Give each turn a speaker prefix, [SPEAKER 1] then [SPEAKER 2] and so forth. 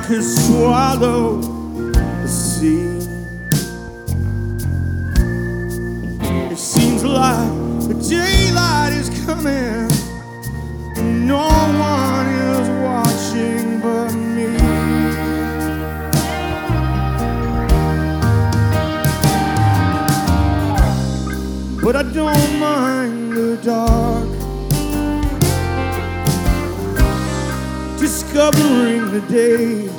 [SPEAKER 1] could swallow the sea. It seems like the daylight is coming, no one is watching but me. But I don't mind the dark, discovering the day